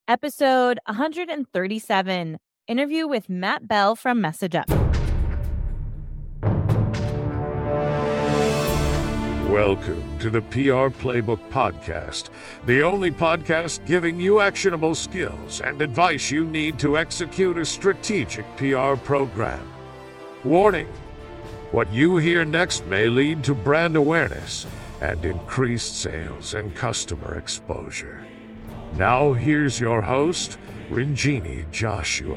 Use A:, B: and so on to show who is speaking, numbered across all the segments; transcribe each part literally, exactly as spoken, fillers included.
A: Episode one thirty-seven, interview with Matt Bell from Message Up.
B: Welcome to the P R Playbook Podcast, the only podcast giving you actionable skills and advice you need to execute a strategic P R program. Warning: what you hear next may lead to brand awareness and increased sales and customer exposure. Now here's your host, Ranjini Joshua.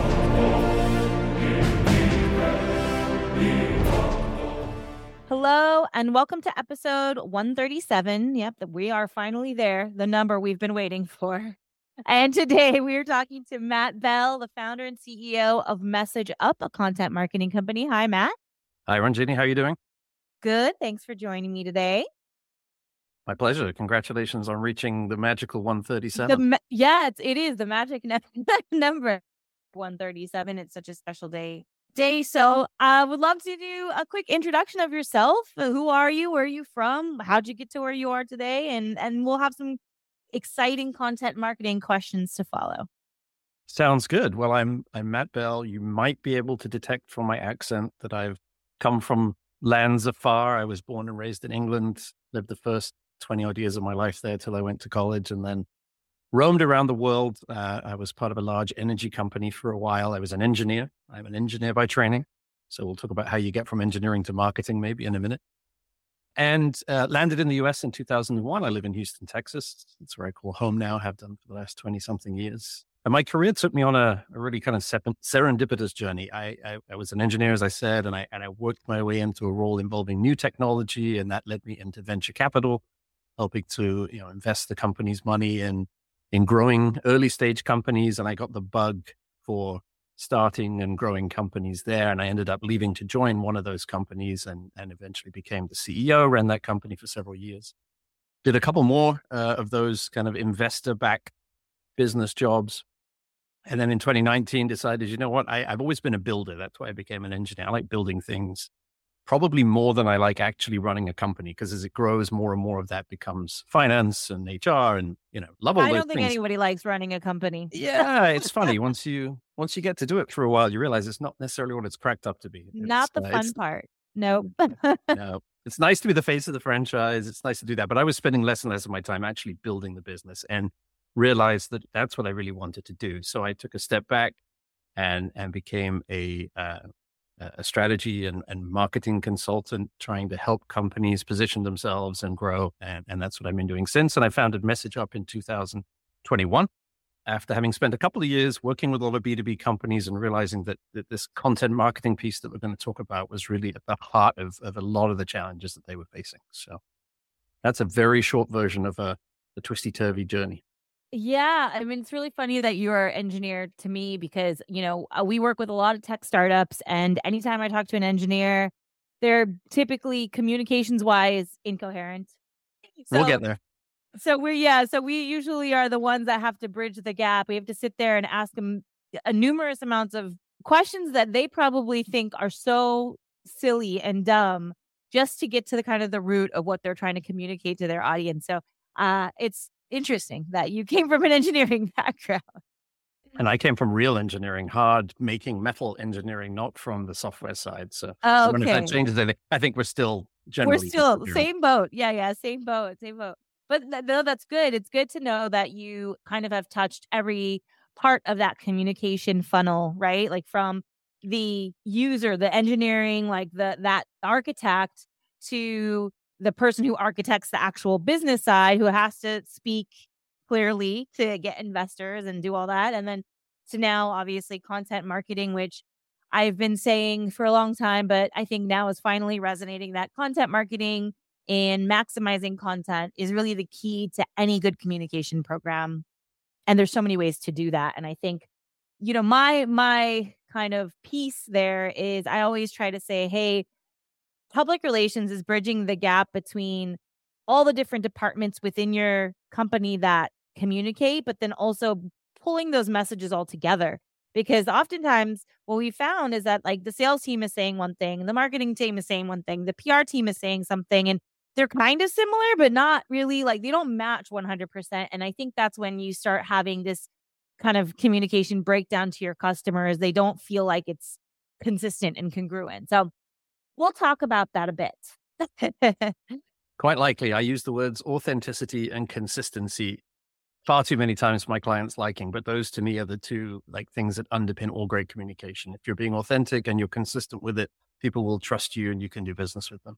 A: Hello, and welcome to episode one thirty-seven. Yep, we are finally there, the number we've been waiting for. And today we are talking to Matt Bell, the founder and C E O of Message Up, a content marketing company. Hi, Matt.
C: Hi, Ranjini. How are you doing?
A: Good. Thanks for joining me today.
C: My pleasure. Congratulations on reaching the magical one
A: The
C: thirty-seven.
A: ma- yeah, it's, it is the magic ne- number one thirty-seven. It's such a special day. Day. So I would love to do a quick introduction of yourself. Uh, Who are you? Where are you from? How'd you get to where you are today? And and we'll have some exciting content marketing questions to follow.
C: Sounds good. Well, I'm I'm Matt Bell. You might be able to detect from my accent that I've come from lands afar. I was born and raised in England, lived the first twenty odd years of my life there till I went to college, and then roamed around the world. Uh, I was part of a large energy company for a while. I was an engineer. I'm an engineer by training. So we'll talk about how you get from engineering to marketing maybe in a minute. And uh, landed in the U S in two thousand one. I live in Houston, Texas. That's where I call home now, have done for the last twenty something years. And my career took me on a, a really kind of sep- serendipitous journey. I, I, I was an engineer, as I said, and I, and I worked my way into a role involving new technology, and that led me into venture capital, helping to, you know, invest the company's money in, in growing early stage companies. And I got the bug for starting and growing companies there. And I ended up leaving to join one of those companies and, and eventually became the C E O, ran that company for several years. Did a couple more uh, of those kind of investor-backed business jobs. And then in twenty nineteen decided, you know what, I, I've always been a builder. That's why I became an engineer. I like building things probably more than I like actually running a company, because as it grows, more and more of that becomes finance and H R and, you know, love all
A: I
C: those
A: don't think
C: things.
A: anybody likes running a company.
C: Yeah, it's funny. Once you once you get to do it for a while, you realize it's not necessarily what it's cracked up to be.
A: Not
C: It's,
A: the
C: uh,
A: fun
C: it's
A: part. Nope.
C: no, it's nice to be the face of the franchise. It's nice to do that. But I was spending less and less of my time actually building the business and realized that that's what I really wanted to do. So I took a step back and and became a uh, a strategy and, and marketing consultant, trying to help companies position themselves and grow. And, and that's what I've been doing since. And I founded Message Up in two thousand twenty-one. After having spent a couple of years working with a lot of B two B companies and realizing that, that this content marketing piece that we're going to talk about was really at the heart of, of a lot of the challenges that they were facing. So that's a very short version of a, a twisty-turvy journey.
A: Yeah, I mean, it's really funny that you're an engineer to me because, you know, uh, we work with a lot of tech startups, and anytime I talk to an engineer, they're typically communications wise incoherent.
C: We'll
A: So,
C: get there.
A: so we're, yeah, so we usually are the ones that have to bridge the gap. We have to sit there and ask them a numerous amounts of questions that they probably think are so silly and dumb just to get to the kind of the root of what they're trying to communicate to their audience. So, uh, it's interesting that you came from an engineering background.
C: And I came from real engineering, hard making metal engineering, not from the software side. So I
A: Oh,
C: wonder if that
A: okay.
C: changes anything. I think we're still
A: We're
C: generally
A: still
C: disappearing.
A: same boat. Yeah, yeah, same boat, same boat. But th- no, that's good. It's good to know that you kind of have touched every part of that communication funnel, right? Like from the user, the engineering, like the that architect, to the person who architects the actual business side, who has to speak clearly to get investors and do all that. And then to now, obviously, content marketing, which I've been saying for a long time, but I think now is finally resonating that content marketing and maximizing content is really the key to any good communication program. And there's so many ways to do that. And I think, you know, my my kind of piece there is I always try to say, hey, public relations is bridging the gap between all the different departments within your company that communicate, but then also pulling those messages all together. Because oftentimes what we found is that like the sales team is saying one thing, the marketing team is saying one thing, the P R team is saying something, and they're kind of similar, but not really, like they don't match one hundred percent. And I think that's when you start having this kind of communication breakdown to your customers. They don't feel like it's consistent and congruent. So we'll talk about that a bit.
C: Quite likely. I use the words authenticity and consistency far too many times for my clients' liking, but those to me are the two like things that underpin all great communication. If you're being authentic and you're consistent with it, people will trust you and you can do business with them.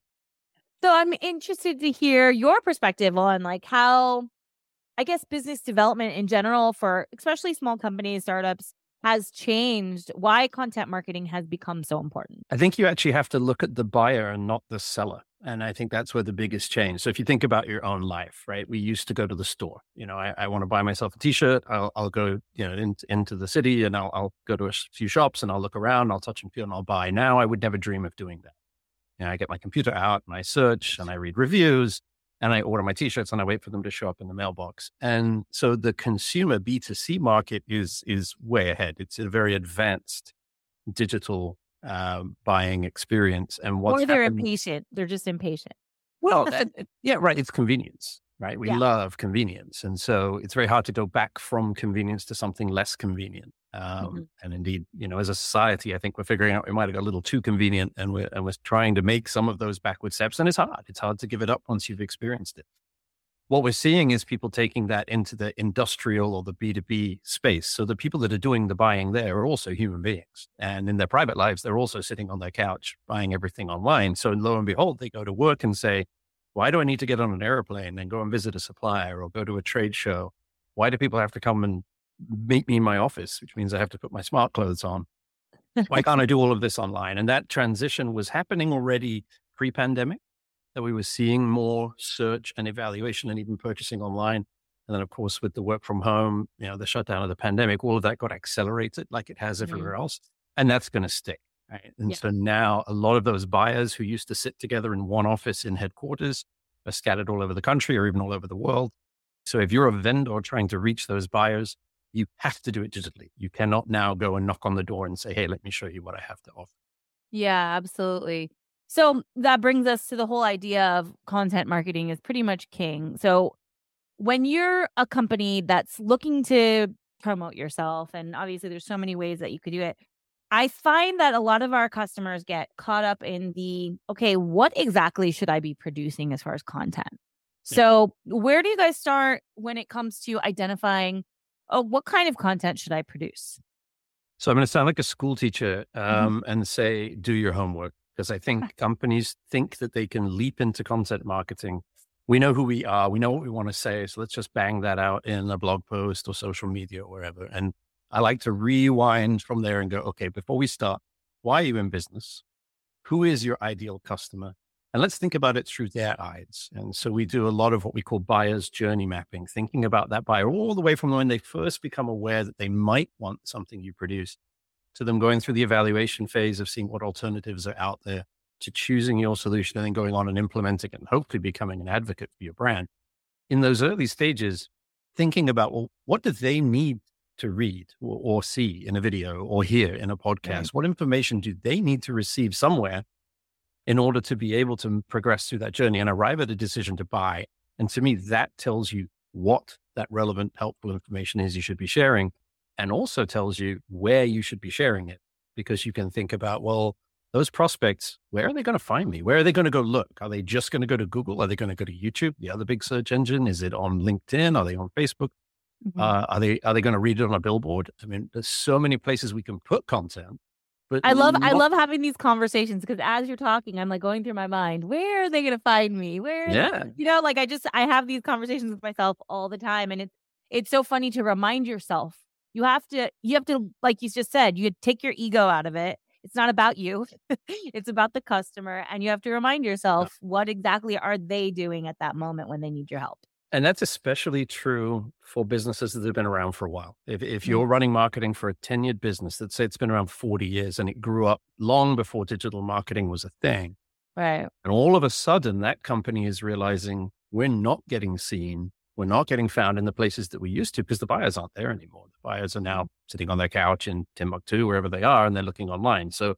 A: So I'm interested to hear your perspective on like how, I guess, business development in general for especially small companies, startups, has changed, why content marketing has become so important.
C: I think you actually have to look at the buyer and not the seller. And I think that's where the biggest change. So if you think about your own life, right? We used to go to the store. You know, I, I want to buy myself a t-shirt. I'll, I'll go, you know, in, into the city and I'll, I'll go to a few shops and I'll look around, I'll touch and feel and I'll buy. Now I would never dream of doing that. You know, I get my computer out and I search and I read reviews and I order my t-shirts and I wait for them to show up in the mailbox. And so the consumer B two C market is, is way ahead. It's a very advanced digital uh, buying experience. And what's
A: Or they're
C: happened,
A: impatient. They're just impatient.
C: well, that, yeah, right. It's convenience, right? We
A: Yeah.
C: love convenience. And so it's very hard to go back from convenience to something less convenient. Um,
A: Mm-hmm.
C: And indeed, you know, as a society, I think we're figuring out we might have got a little too convenient and we're, and we're trying to make some of those backward steps. And it's hard. It's hard to give it up once you've experienced it. What we're seeing is people taking that into the industrial or the B two B space. So the people that are doing the buying there are also human beings. And in their private lives, they're also sitting on their couch buying everything online. So lo and behold, they go to work and say, why do I need to get on an airplane and go and visit a supplier or go to a trade show? Why do people have to come and meet me in my office, which means I have to put my smart clothes on? Why can't I do all of this online? And that transition was happening already pre-pandemic, that we were seeing more search and evaluation and even purchasing online. And then, of course, with the work from home, you know, the shutdown of the pandemic, all of that got accelerated like it has everywhere else. And that's going to stick. Right? And
A: Yeah.
C: so now a lot of those buyers who used to sit together in one office in headquarters are scattered all over the country or even all over the world. So if you're a vendor trying to reach those buyers, you have to do it digitally. You cannot now go and knock on the door and say, hey, let me show you what I have to offer.
A: Yeah, absolutely. So that brings us to the whole idea of content marketing is pretty much king. So when you're a company that's looking to promote yourself, and obviously there's so many ways that you could do it, I find that a lot of our customers get caught up in the, okay, what exactly should I be producing as far as content?
C: Yeah.
A: So where do you guys start when it comes to identifying, oh, what kind of content should I produce?
C: So I'm going to sound like a school teacher um, and say, do your homework. Because I think companies think that they can leap into content marketing. We know who we are. We know what we want to say. So let's just bang that out in a blog post or social media or wherever. And I like to rewind from there and go, okay, before we start, why are you in business? Who is your ideal customer? And let's think about it through their eyes. And so we do a lot of what we call buyer's journey mapping, thinking about that buyer all the way from when they first become aware that they might want something you produce, to them going through the evaluation phase of seeing what alternatives are out there, to choosing your solution and then going on and implementing it and hopefully becoming an advocate for your brand. In those early stages, thinking about, well, what do they need to read or, or see in a video or hear in a podcast?
A: Right.
C: What information do they need to receive somewhere in order to be able to progress through that journey and arrive at a decision to buy? And to me, that tells you what that relevant, helpful information is you should be sharing, and also tells you where you should be sharing it, because you can think about, well, those prospects, where are they going to find me? Where are they going to go look? Are they just going to go to Google? Are they going to go to YouTube, the other big search engine? Is it on LinkedIn? Are they on Facebook?
A: Mhm.
C: Uh, are they are they going to read it on a billboard? I mean, there's so many places we can put content. But
A: I love I
C: not-
A: love having these conversations because as you're talking, I'm like going through my mind, where are they going to find me? Where, are they-
C: Yeah.
A: you know, like I just I have these conversations with myself all the time, and it's it's so funny to remind yourself. You have to you have to like you just said, you take your ego out of it. It's not about you. It's about the customer, and you have to remind yourself what exactly are they doing at that moment when they need your help.
C: And that's especially true for businesses that have been around for a while. If if
A: Mm.
C: you're running marketing for a tenured business, let's say it's been around forty years and it grew up long before digital marketing was a thing.
A: Right.
C: And all of a sudden that company is realizing we're not getting seen. We're not getting found in the places that we used to because the buyers aren't there anymore. The buyers are now sitting on their couch in Timbuktu, wherever they are, and they're looking online. So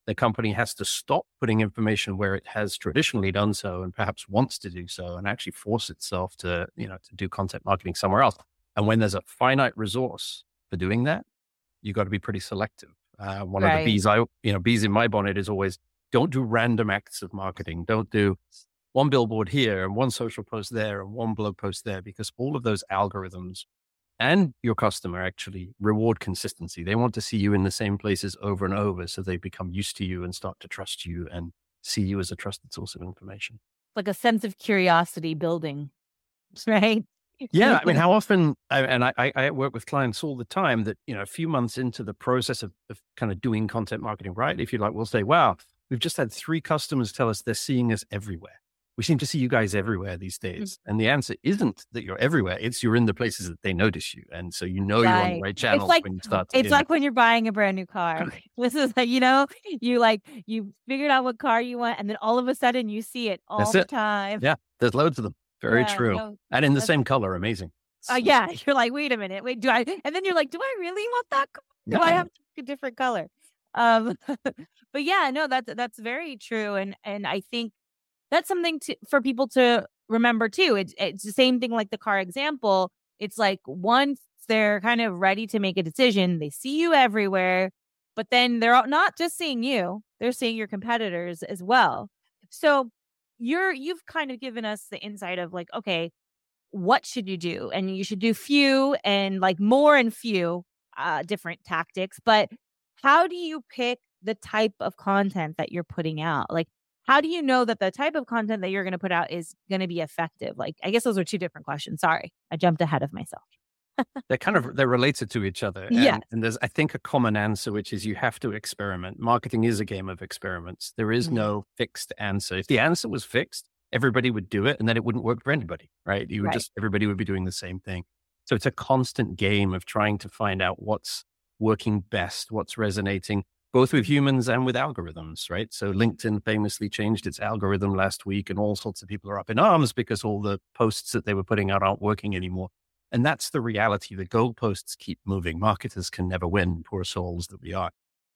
C: the company has to stop putting information where it has traditionally done so and perhaps wants to do so, and actually force itself to, you know, to do content marketing somewhere else. And when there's a finite resource for doing that, you got to be pretty selective. Uh, one
A: Right.
C: of the bees I, you know, bees in my bonnet is always, don't do random acts of marketing. Don't do one billboard here and one social post there and one blog post there, because all of those algorithms and your customer actually reward consistency. They want to see you in the same places over and over, so they become used to you and start to trust you and see you as a trusted source of information.
A: Like a sense of curiosity building, right?
C: Yeah. I mean, how often, I, and I, I work with clients all the time that, you know, a few months into the process of, of kind of doing content marketing, right? If you like, we'll say, wow, we've just had three customers tell us they're seeing us everywhere. We seem to see you guys everywhere these days. Mm-hmm. And the answer isn't that you're everywhere. It's you're in the places that they notice you. And so you know right. you're on the right channels
A: it's like,
C: when you start to
A: It's like when you're buying a brand new car. This is like, you know, you like, you figured out what car you want, and then all of a sudden you see it all
C: That's
A: the
C: it.
A: time.
C: Yeah, there's loads of them. Very yeah, true. No, and in the same color. Amazing.
A: Oh uh, yeah. You're like, wait a minute. Wait, do I? And then you're like, do I really want that car? Do yeah. I have a different color? Um, but yeah, no, that's, that's very true. And, and I think that's something to, for people to remember too. It's, it's the same thing like the car example. It's like once they're kind of ready to make a decision, they see you everywhere, but then they're not just seeing you, they're seeing your competitors as well. So you're, you've kind of given us the insight of like, okay, what should you do? And you should do few and like more and few uh, different tactics. But how do you pick the type of content that you're putting out? Like, how do you know that the type of content that you're going to put out is going to be effective? Like, I guess those are two different questions. Sorry, I jumped ahead of myself.
C: They're kind of, they're related to each other. And,
A: yeah.
C: and there's, I think, a common answer, which is you have to experiment. Marketing is a game of experiments. There is mm-hmm. no fixed answer. If the answer was fixed, everybody would do it and then it wouldn't work for anybody, right? You would right. just, everybody would be doing the same thing. So it's a constant game of trying to find out what's working best, what's resonating, both with humans and with algorithms, right? So LinkedIn famously changed its algorithm last week and all sorts of people are up in arms because all the posts that they were putting out aren't working anymore. And that's the reality. The goalposts keep moving. Marketers can never win, poor souls that we are.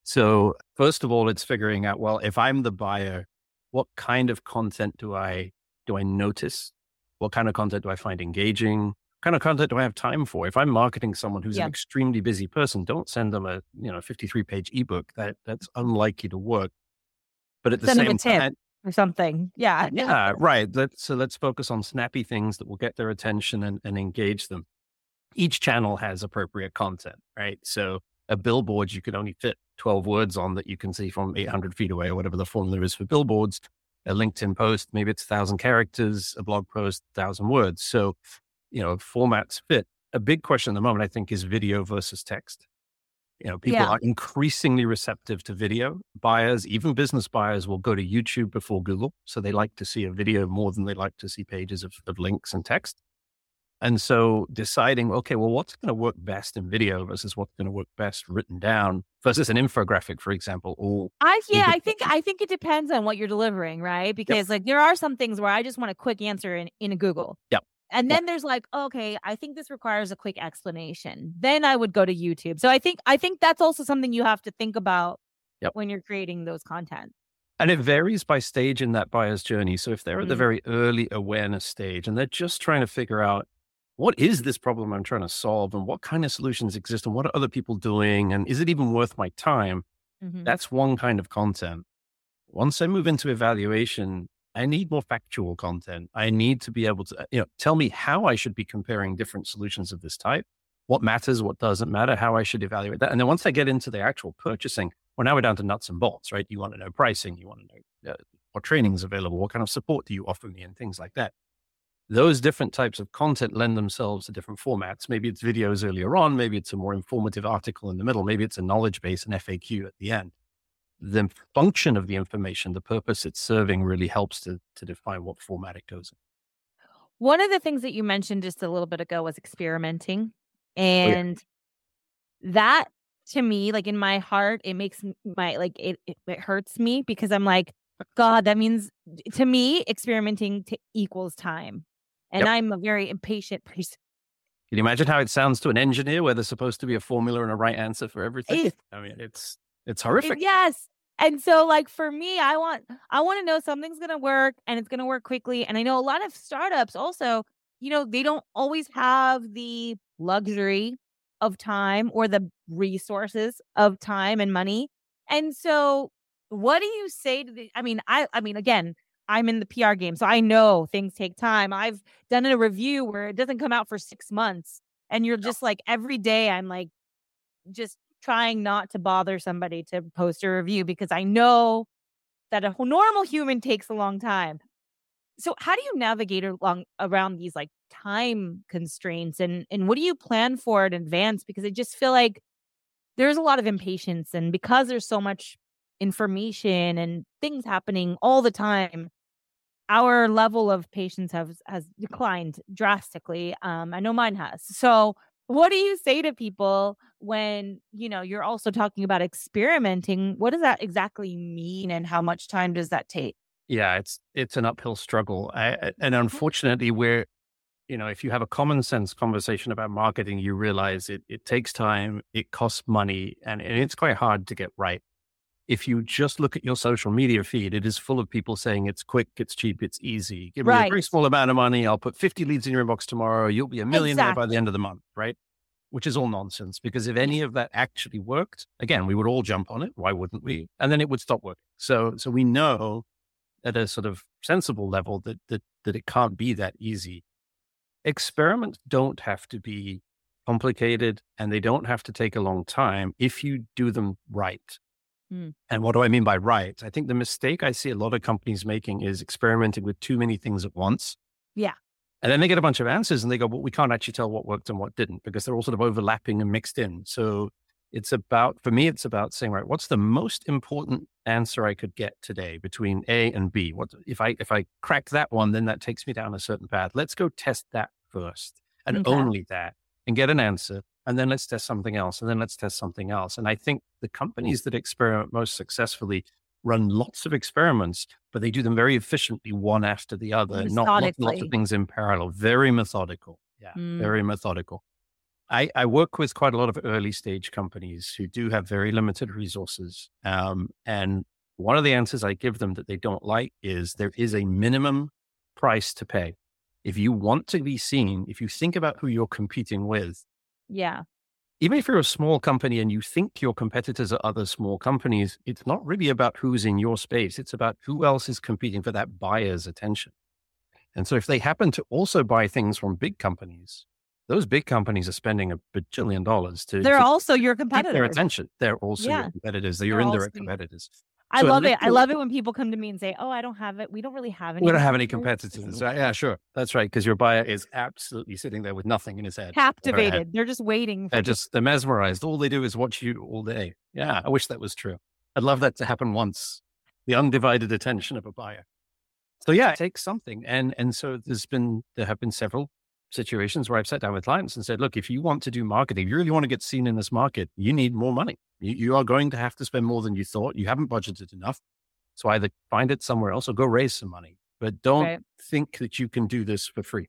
C: So first of all, it's figuring out, well, if I'm the buyer, what kind of content do I, do I notice? What kind of content do I find engaging? What kind of content do I have time for? If I'm marketing someone who's yeah. an extremely busy person, don't send them a, you know, fifty-three page ebook. That that's unlikely to work. But at the
A: send
C: same
A: them a tip
C: time,
A: or something. Yeah.
C: Yeah, right. Let's, so let's focus on snappy things that will get their attention and, and engage them. Each channel has appropriate content, right? So a billboard, you can only fit twelve words on that you can see from eight hundred feet away or whatever the formula is for billboards. A LinkedIn post, maybe it's a thousand characters, a blog post, a thousand words. So, you know, formats fit. A big question at the moment, I think, is video versus text. You know, people yeah. are increasingly receptive to video. Buyers, even business buyers, will go to YouTube before Google. So they like to see a video more than they like to see pages of, of links and text. And so deciding, okay, well, what's going to work best in video versus what's going to work best written down versus an infographic, for example. Or
A: I yeah, I think I think it depends on what you're delivering, right? Because yep. like there are some things where I just want a quick answer in, in a Google.
C: Yep.
A: And then
C: yep.
A: there's like, okay, I think this requires a quick explanation. Then I would go to YouTube. So I think I think that's also something you have to think about yep. when you're creating those content.
C: And it varies by stage in that buyer's journey. So if they're mm-hmm. at the very early awareness stage and they're just trying to figure out, what is this problem I'm trying to solve and what kind of solutions exist and what are other people doing? And is it even worth my time? Mm-hmm. That's one kind of content. Once I move into evaluation, I need more factual content. I need to be able to, you know, tell me how I should be comparing different solutions of this type, what matters, what doesn't matter, how I should evaluate that. And then once I get into the actual purchasing, well, now we're down to nuts and bolts, right? You want to know pricing, you want to know uh, what training is available, what kind of support do you offer me and things like that. Those different types of content lend themselves to different formats. Maybe it's videos earlier on, maybe it's a more informative article in the middle, maybe it's a knowledge base, an F A Q at the end. The function of the information, the purpose it's serving really helps to, to define what format it goes in.
A: One of the things that you mentioned just a little bit ago was experimenting. And oh, yeah. that to me, like in my heart, it makes my, like, it, it, it hurts me because I'm like, God, that means to me, experimenting t- equals time. And yep. I'm a very impatient person.
C: Can you imagine how it sounds to an engineer where there's supposed to be a formula and a right answer for everything?
A: It,
C: I mean, it's it's horrific.
A: It, yes. And so like for me, I want I want to know something's going to work and it's going to work quickly. And I know a lot of startups also, you know, they don't always have the luxury of time or the resources of time and money. And so what do you say to the I mean, I I mean again, I'm in the P R game, so I know things take time. I've done a review where it doesn't come out for six months and you're just like every day I'm like just trying not to bother somebody to post a review because I know that a normal human takes a long time. So how do you navigate along around these like time constraints and and what do you plan for in advance? Because I just feel like there's a lot of impatience and because there's so much information and things happening all the time, our level of patience has has declined drastically. Um, I know mine has. So what do you say to people when, you know, you're also talking about experimenting? What does that exactly mean and how much time does that take?
C: Yeah, it's it's an uphill struggle. I, and unfortunately, we're, you know, if you have a common sense conversation about marketing, you realize it it takes time, it costs money, and, and it's quite hard to get right. If you just look at your social media feed, it is full of people saying it's quick, it's cheap, it's easy. Give me
A: Right.
C: a very small amount of money. I'll put fifty leads in your inbox tomorrow. You'll be a millionaire by
A: Exactly.
C: the end of the month, right? Which is all nonsense because if any of that actually worked, again, we would all jump on it. Why wouldn't we? And then it would stop working. So, so we know at a sort of sensible level that, that, that it can't be that easy. Experiments don't have to be complicated and they don't have to take a long time if you do them right.
A: Mm.
C: And what do I mean by right? I think the mistake I see a lot of companies making is experimenting with too many things at once.
A: Yeah.
C: And then they get a bunch of answers and they go, well, we can't actually tell what worked and what didn't because they're all sort of overlapping and mixed in. So it's about, for me, it's about saying, right, what's the most important answer I could get today between A and B? What if I, if I crack that one, then that takes me down a certain path. Let's go test that first and
A: Okay.
C: only that and get an answer. And then let's test something else. And then let's test something else. And I think the companies that experiment most successfully run lots of experiments, but they do them very efficiently, one after the other, not lots, lots of
A: Methodically.
C: things in parallel. Very methodical. Yeah,
A: Mm.
C: very methodical. I, I work with quite a lot of early stage companies who do have very limited resources. Um, and one of the answers I give them that they don't like is there is a minimum price to pay. If you want to be seen, if you think about who you're competing with,
A: Yeah.
C: even if you're a small company and you think your competitors are other small companies, it's not really about who's in your space. It's about who else is competing for that buyer's attention. And so if they happen to also buy things from big companies, those big companies are spending a bajillion dollars to,
A: They're
C: to
A: also your
C: keep their
A: competitors.
C: attention. They're also
A: Yeah.
C: your competitors. They're your
A: They're also
C: indirect
A: your-
C: competitors.
A: I
C: So
A: love it.
C: unless
A: I
C: you're-
A: love it when people come to me and say, "Oh, I don't have it. We don't really have any.
C: We don't have any competitors. Right? Yeah, sure. That's right. Because your buyer is absolutely sitting there with nothing in his head.
A: Captivated. They're just waiting.
C: They're
A: For
C: just, they're mesmerized. All they do is watch you all day. Yeah, I wish that was true. I'd love that to happen once. The undivided attention of a buyer. So yeah, it takes something. And, and so there's been, there have been several situations where I've sat down with clients and said, look, if you want to do marketing, if you really want to get seen in this market, you need more money. You, you are going to have to spend more than you thought. You haven't budgeted enough. So either find it somewhere else or go raise some money, but don't
A: Right.
C: think that you can do this for free.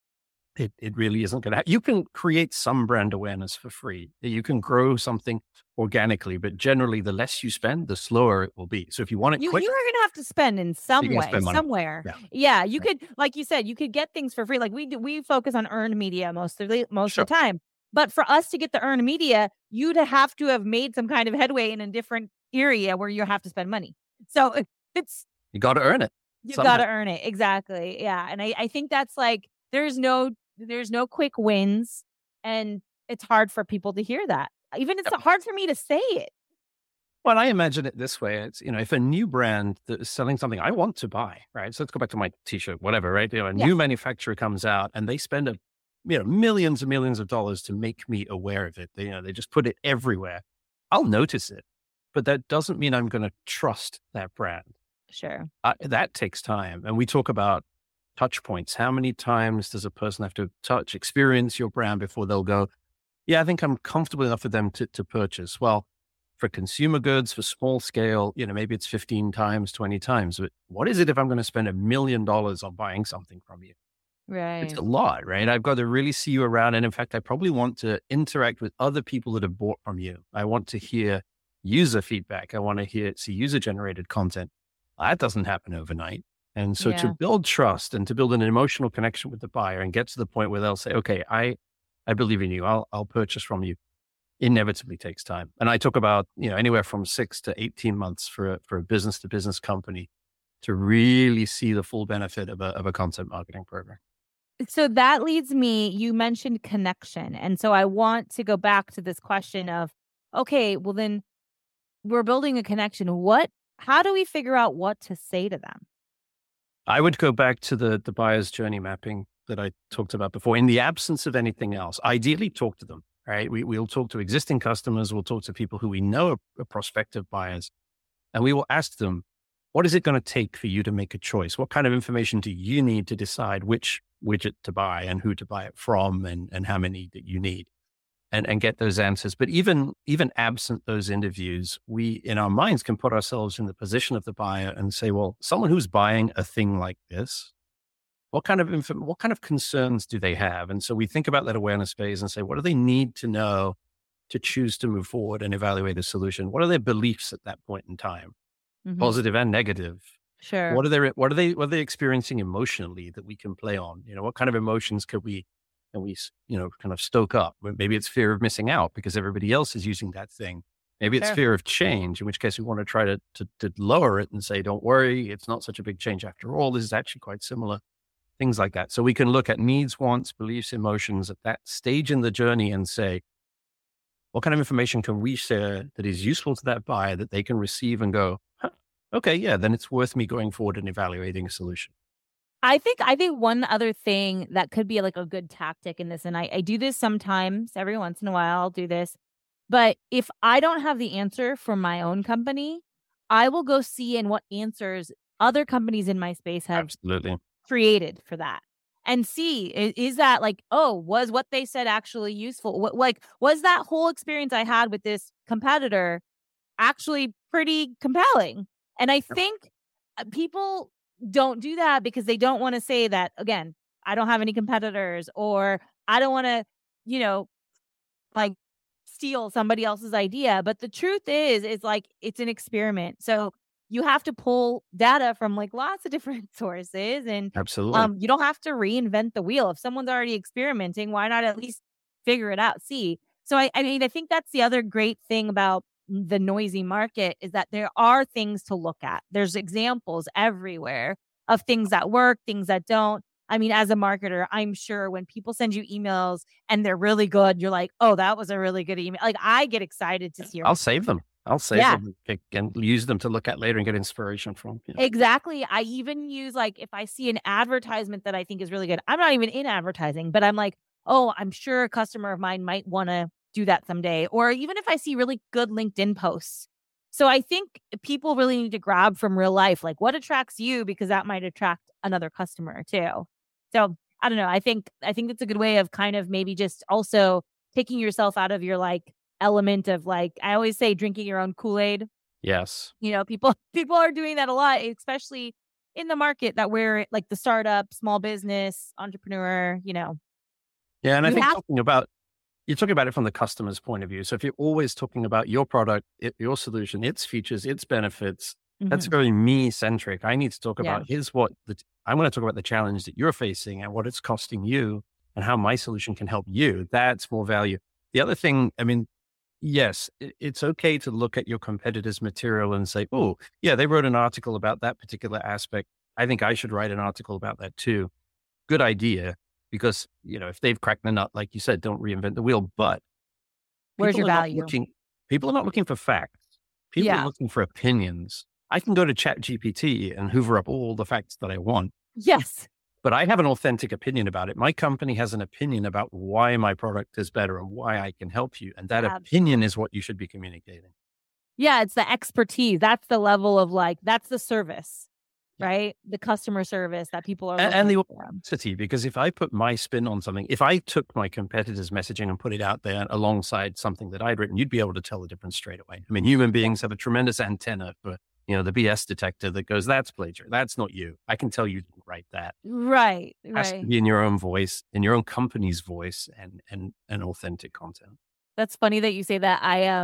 C: It it really isn't going to happen. You can create some brand awareness for free. You can grow something organically, but generally the less you spend, the slower it will be. So if you want it
A: You,
C: quick,
A: you are going to have to spend in some
C: You're gonna
A: way,
C: spend money.
A: somewhere.
C: Yeah.
A: Yeah, you
C: Yeah.
A: could, like you said, you could get things for free. Like we do, we focus on earned media most of the most
C: Sure.
A: of the time. But for us to get the earned media, you'd have to have made some kind of headway in a different area where you have to spend money. So it- it's
C: you got to earn it.
A: you
C: somehow.
A: got to earn it. Exactly. Yeah, and I I think that's like there's no there's no quick wins, and it's hard for people to hear that. Even it's hard for me to say it.
C: Well, I imagine it this way. It's, you know, if a new brand that is selling something I want to buy, right? So let's go back to my t-shirt, whatever, right? You know, a
A: Yeah.
C: new manufacturer comes out and they spend a, you know, millions and millions of dollars to make me aware of it. They, you know, they just put it everywhere. I'll notice it, but that doesn't mean I'm going to trust that brand.
A: Sure.
C: Uh, that takes time. And we talk about touch points. How many times does a person have to touch, experience your brand before they'll go, yeah, I think I'm comfortable enough for them to, to purchase? Well, for consumer goods, for small scale, you know, maybe it's fifteen times, twenty times. But what is it if I'm going to spend a million dollars on buying something from you?
A: Right.
C: It's a lot, right? I've got to really see you around. And in fact, I probably want to interact with other people that have bought from you. I want to hear user feedback. I want to hear, see user generated content. That doesn't happen overnight. And so
A: Yeah.
C: to build trust and to build an emotional connection with the buyer and get to the point where they'll say, okay, I, I believe in you. I'll, I'll purchase from you. Inevitably takes time. And I talk about, you know, anywhere from six to eighteen months for a, for a business to business company to really see the full benefit of a, of a content marketing program.
A: So that leads me, you mentioned connection. And so I want to go back to this question of, okay, well then we're building a connection. What, how do we figure out what to say to them?
C: I would go back to the, the buyer's journey mapping that I talked about before. In the absence of anything else, ideally talk to them, right? We, we'll talk to existing customers. We'll talk to people who we know are, are prospective buyers. And we will ask them, what is it going to take for you to make a choice? What kind of information do you need to decide which widget to buy and who to buy it from and, and how many that you need? And, and get those answers. But even, even absent those interviews, we in our minds can put ourselves in the position of the buyer and say, well, someone who's buying a thing like this, what kind of inf- what kind of concerns do they have? And so we think about that awareness phase and say, what do they need to know to choose to move forward and evaluate a solution? What are their beliefs at that point in time,
A: Mhm.
C: positive and negative?
A: Sure.
C: What are they, what are they, what are they experiencing emotionally that we can play on? You know, what kind of emotions could we, can we, you know, kind of stoke up? Maybe it's fear of missing out because everybody else is using that thing. Maybe it's
A: Sure.
C: fear of change, in which case we want to try to, to, to lower it and say, don't worry, it's not such a big change after all. This is actually quite similar. Things like that. So we can look at needs, wants, beliefs, emotions at that stage in the journey and say, what kind of information can we share that is useful to that buyer that they can receive and go, huh, okay, yeah, then it's worth me going forward and evaluating a solution.
A: I think I think one other thing that could be like a good tactic in this, and I, I do this sometimes, every once in a while, I'll do this. But if I don't have the answer for my own company, I will go see in what answers other companies in my space have
C: Absolutely.
A: created for that and see, is, is that like, oh, was what they said actually useful? What, like, was that whole experience I had with this competitor actually pretty compelling? And I think uh, people don't do that because they don't want to say that, again, I don't have any competitors, or I don't want to, you know, like steal somebody else's idea. But the truth is, is like, it's an experiment. So you have to pull data from like lots of different sources, and
C: Absolutely.
A: um, you don't have to reinvent the wheel. If someone's already experimenting, why not at least figure it out? See, so I, I mean, I think that's the other great thing about the noisy market is that there are things to look at. There's examples everywhere of things that work, things that don't. I mean, as a marketer, I'm sure when people send you emails and they're really good, you're like, oh, that was a really good email. Like, I get excited to see.
C: I'll save them. I'll save
A: Yeah.
C: them and use them to look at later and get inspiration from. You know.
A: Exactly. I even use, like, if I see an advertisement that I think is really good, I'm not even in advertising, but I'm like, oh, I'm sure a customer of mine might want to do that someday. Or even if I see really good LinkedIn posts. So I think people really need to grab from real life, like what attracts you, because that might attract another customer too. So I don't know. I think, I think it's a good way of kind of maybe just also taking yourself out of your like element of like, I always say drinking your own Kool-Aid.
C: Yes.
A: You know, people, people are doing that a lot, especially in the market that we're like the startup, small business, entrepreneur, you know.
C: Yeah. And I
A: You
C: think
A: have-
C: talking about, you're talking about it from the customer's point of view. So if you're always talking about your product, it, your solution, its features, its benefits, that's
A: Mhm.
C: very me centric. I need to talk
A: Yeah.
C: about here's what the, I'm going to talk about the challenge that you're facing and what it's costing you and how my solution can help you. That's more value. The other thing, I mean, yes, it, it's okay to look at your competitor's material and say, oh, yeah, they wrote an article about that particular aspect. I think I should write an article about that too. Good idea. Because, you know, if they've cracked the nut, like you said, don't reinvent the wheel. But
A: Where's
C: people
A: your
C: are not
A: value?
C: looking- people are not looking for facts. People
A: Yeah.
C: are looking for opinions. I can go to Chat G P T and hoover up all the facts that I want,
A: Yes.
C: but I have an authentic opinion about it. My company has an opinion about why my product is better and why I can help you. And that
A: Absolutely.
C: opinion is what you should be communicating.
A: Yeah. It's the expertise. That's the level of like, that's the service,
C: Yeah.
A: right? The customer service that people are
C: And, and the
A: looking for.
C: authenticity, because if I put my spin on something, if I took my competitor's messaging and put it out there alongside something that I'd written, you'd be able to tell the difference straight away. I mean, human beings have a tremendous antenna for, you know, the B S detector that goes, that's plagiarism. That's not you. I can tell you didn't write that.
A: Right.
C: It has
A: Right.
C: to be in your own voice, in your own company's voice and, and, and authentic content.
A: That's funny that you say that. I, um,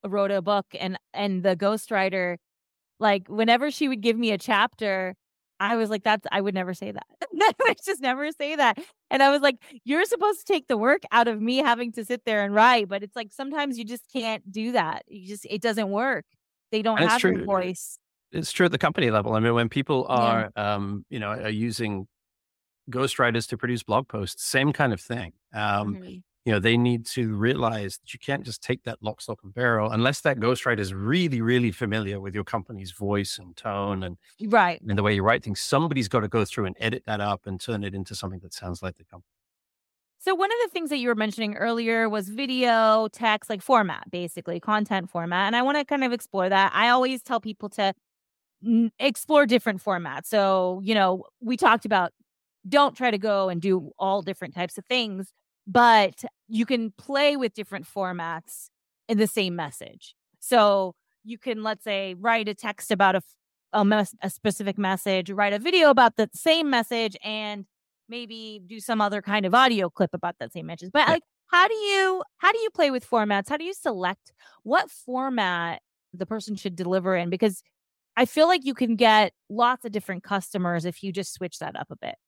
A: wrote a book, and and the ghostwriter, like whenever she would give me a chapter, I was like, that's, I would never say that. I would just never say that. And I was like, you're supposed to take the work out of me having to sit there and write. But it's like, sometimes you just can't do that. You just, it doesn't work. They don't
C: And it's
A: have your
C: true.
A: voice.
C: It's true at the company level. I mean, when people are, um, you know, are using ghostwriters to produce blog posts, same kind of thing. Um,
A: Mhm.
C: You know, they need to realize that you can't just take that lock, stock, and barrel unless that ghostwriter is really, really familiar with your company's voice and tone and,
A: Right.
C: and the way you write things. Somebody's got to go through and edit that up and turn it into something that sounds like the company.
A: So one of the things that you were mentioning earlier was video, text, like format, basically content format. And I want to kind of explore that. I always tell people to n- explore different formats. So, you know, we talked about don't try to go and do all different types of things, but you can play with different formats in the same message. So you can, let's say, write a text about a, f- a, mes- a specific message, write a video about the same message, and maybe do some other kind of audio clip about that same message. But
C: Yeah.
A: like, how do you how do you play with formats? How do you select what format the person should deliver in? Because I feel like you can get lots of different customers if you just switch that up a bit.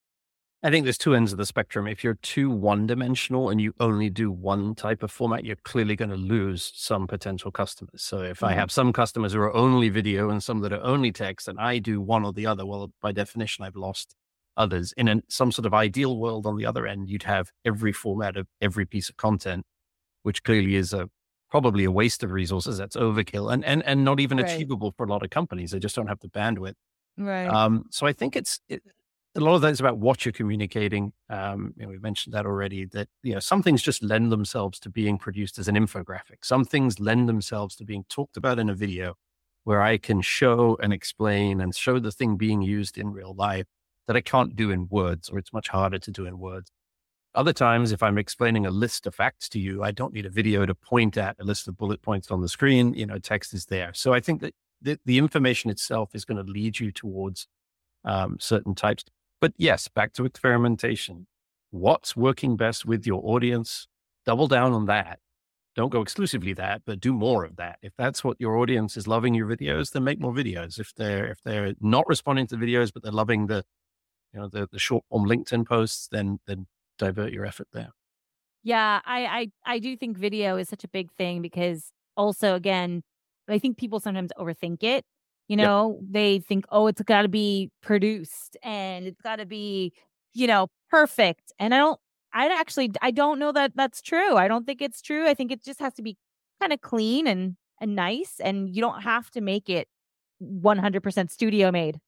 C: I think there's two ends of the spectrum. If you're too one-dimensional and you only do one type of format, you're clearly going to lose some potential customers. So if I
A: Mhm.
C: have some customers who are only video and some that are only text, and I do one or the other, well, by definition, I've lost others. In an, some sort of ideal world on the other end, you'd have every format of every piece of content, which clearly is a probably a waste of resources. That's overkill and and and not even
A: Right.
C: achievable for a lot of companies. They just don't have the bandwidth.
A: Right.
C: Um, so I think it's it, a lot of that is about what you're communicating. Um, you know, we mentioned that already. That you know, some things just lend themselves to being produced as an infographic. Some things lend themselves to being talked about in a video, where I can show and explain and show the thing being used in real life that I can't do in words, or it's much harder to do in words. Other times, if I'm explaining a list of facts to you, I don't need a video to point at a list of bullet points on the screen. You know, text is there. So I think that the, the information itself is going to lead you towards um, certain types. But yes, back to experimentation. What's working best with your audience? Double down on that. Don't go exclusively that, but do more of that. If that's what your audience is loving your videos, then make more videos. If they're if they're not responding to the videos, but they're loving the you know the the short form LinkedIn posts, then then divert your effort there.
A: Yeah, I, I I do think video is such a big thing because also, again, I think people sometimes overthink it. You
C: Yep.
A: know, they think, oh, it's got to be produced and it's got to be, you know, perfect. And I don't, I actually, I don't know that that's true. I don't think it's true. I think it just has to be kind of clean and and nice, and you don't have to make it one hundred percent studio made.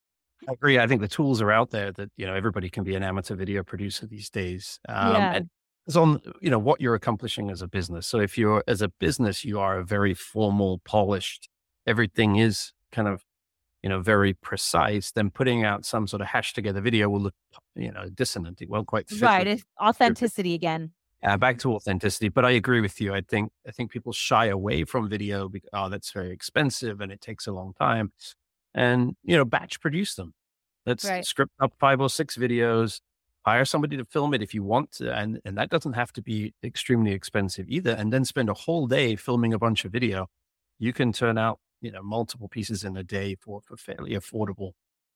C: I agree. I think the tools are out there that, you know, everybody can be an amateur video producer these days. Um,
A: Yeah.
C: and it's on, you know, what you're accomplishing as a business. So if you're, as a business, you are a very formal, polished, everything is kind of, you know, very precise, then putting out some sort of hash together video will look, you know, dissonant. It won't quite fit.
A: Right.
C: with-
A: It's authenticity again.
C: Uh, back to authenticity, but I agree with you. I think I think people shy away from video because oh, that's very expensive and it takes a long time, and you know, batch produce them. Let's
A: Right.
C: script up five or six videos, hire somebody to film it if you want to, and and that doesn't have to be extremely expensive either. And then spend a whole day filming a bunch of video. You can turn out you know multiple pieces in a day for for fairly affordable,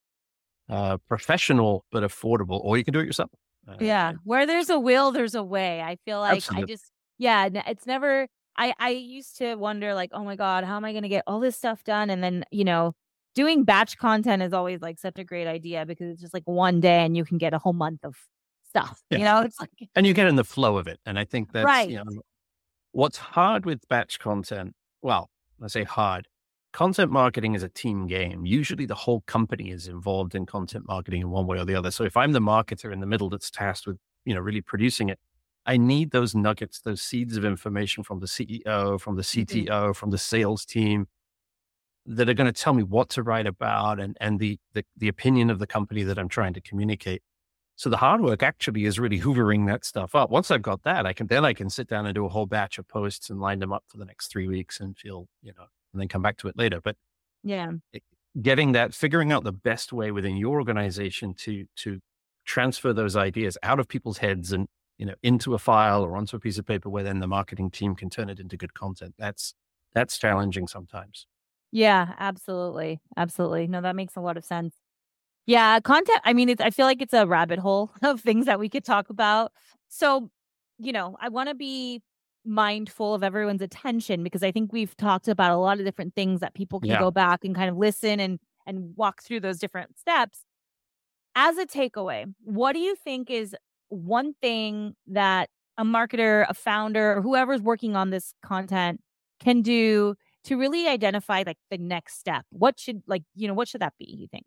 C: uh, professional but affordable, or you can do it yourself. Uh,
A: Yeah, where there's a will, there's a way. I feel like I
C: Absolutely.
A: just, yeah, n- it's never, I, I used to wonder, like, oh my God, how am I going to get all this stuff done? And then, you know, doing batch content is always like such a great idea because it's just like one day and you can get a whole month of stuff.
C: Yeah.
A: You know, it's like,
C: And you get in the flow of it. And I think that's,
A: right.
C: you know, what's hard with batch content. Well, I say hard. Content marketing is a team game. Usually the whole company is involved in content marketing in one way or the other. So if I'm the marketer in the middle that's tasked with, you know, really producing it, I need those nuggets, those seeds of information from the C E O, from the C T O, from the sales team that are going to tell me what to write about and, and the, the, the opinion of the company that I'm trying to communicate. So the hard work actually is really hoovering that stuff up. Once I've got that, I can, then I can sit down and do a whole batch of posts and line them up for the next three weeks and feel, you know, and then come back to it later. But
A: Yeah.
C: getting that, figuring out the best way within your organization to, to transfer those ideas out of people's heads and, you know, into a file or onto a piece of paper where then the marketing team can turn it into good content. That's, that's challenging sometimes.
A: Yeah, absolutely. Absolutely. No, that makes a lot of sense. Yeah, content, I mean, it's, I feel like it's a rabbit hole of things that we could talk about. So, you know, I want to be mindful of everyone's attention because I think we've talked about a lot of different things that people can
C: Yeah.
A: go back and kind of listen and and walk through those different steps. As a takeaway, what do you think is one thing that a marketer, a founder, or whoever's working on this content can do to really identify like the next step? What should like, you know, what should that be, you think?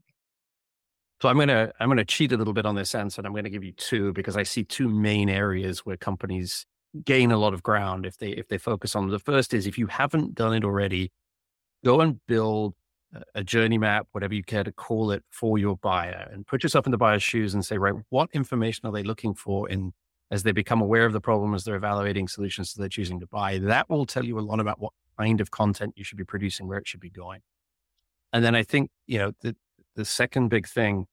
C: So I'm gonna I'm gonna cheat a little bit on this answer, and I'm gonna give you two because I see two main areas where companies gain a lot of ground if they if they focus on them. The first is if you haven't done it already, go and build a- a journey map, whatever you care to call it, for your buyer, and put yourself in the buyer's shoes and say, right, what information are they looking for in as they become aware of the problem, as they're evaluating solutions that they're choosing to buy? That will tell you a lot about what kind of content you should be producing, where it should be going. And then I think, you know, the the second big thing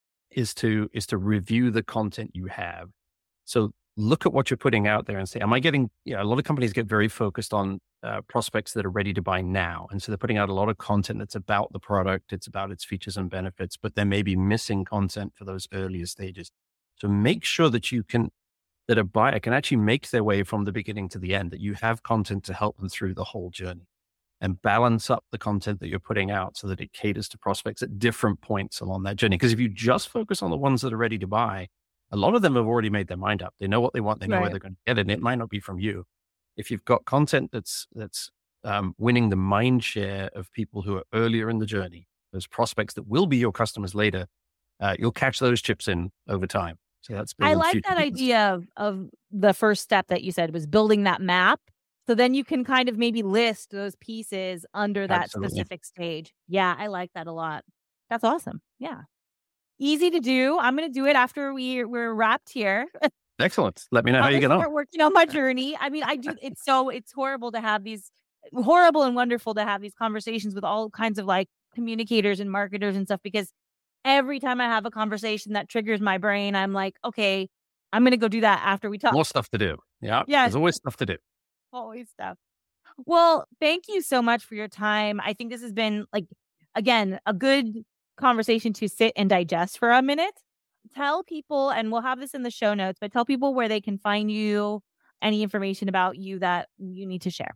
C: is to is to review the content you have. So look at what you're putting out there and say, am I getting, you know, a lot of companies get very focused on uh, prospects that are ready to buy now. And so they're putting out a lot of content that's about the product, it's about its features and benefits, but they may be missing content for those earlier stages. So make sure that you can, that a buyer can actually make their way from the beginning to the end, that you have content to help them through the whole journey, and balance up the content that you're putting out so that it caters to prospects at different points along that journey. Because if you just focus on the ones that are ready to buy, a lot of them have already made their mind up. They know what they want. They know where
A: Right.
C: they're going to get it. And it might not be from you. If you've got content that's that's um, winning the mind share of people who are earlier in the journey, those prospects that will be your customers later, uh, you'll catch those chips in over time. So that's
A: I
C: building
A: like
C: future
A: that
C: business.
A: idea of, of the first step that you said was building that map. So then you can kind of maybe list those pieces under that
C: Absolutely.
A: specific stage. Yeah, I like that a lot. That's awesome. Yeah. Easy to do. I'm going to do it after we, we're wrapped here.
C: Excellent. Let me know how
A: I'm
C: you
A: gonna
C: get on.
A: start working on my journey. I mean, I do. It's so, it's horrible to have these, horrible and wonderful to have these conversations with all kinds of like communicators and marketers and stuff, because every time I have a conversation that triggers my brain, I'm like, okay, I'm going to go do that after we talk.
C: More stuff to do. Yeah.
A: Yeah.
C: There's always stuff to do.
A: Always stuff. Well, thank you so much for your time. I think this has been like, again, a good conversation to sit and digest for a minute. Tell people, and we'll have this in the show notes, but tell people where they can find you, any information about you that you need to share.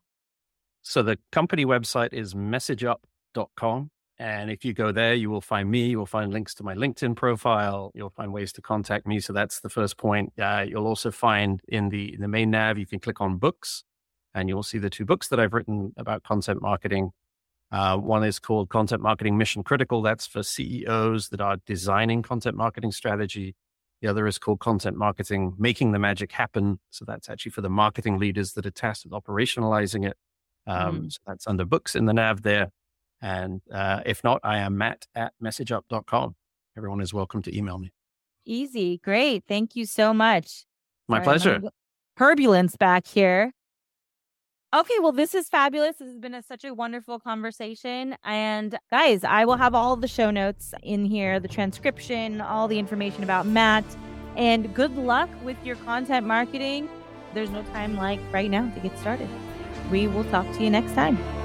C: So the company website is message up dot com. And if you go there, you will find me. You will find links to my LinkedIn profile. You'll find ways to contact me. So that's the first point. Uh, you'll also find in the, in the main nav, you can click on books, and you'll see the two books that I've written about content marketing. Uh, one is called Content Marketing Mission Critical. That's for C E Os that are designing content marketing strategy. The other is called Content Marketing Making the Magic Happen. So that's actually for the marketing leaders that are tasked with operationalizing it. Um,
A: Mm.
C: So that's under books in the nav there. And uh, if not, I am Matt at message up dot com. Everyone is welcome to email me.
A: Easy. Great. Thank you so much.
C: My
A: Sorry,
C: pleasure.
A: let me go- Turbulence back here. Okay, well, this is fabulous. This has been a, such a wonderful conversation. And guys, I will have all of the show notes in here, the transcription, all the information about Matt. And good luck with your content marketing. There's no time like right now to get started. We will talk to you next time.